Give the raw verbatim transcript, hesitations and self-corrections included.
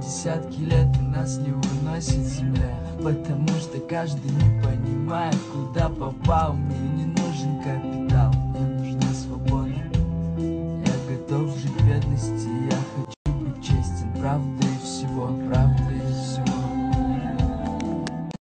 десятки лет и нас не выносит земля, потому что каждый не понимает, куда попал. Мне не нужен капитал,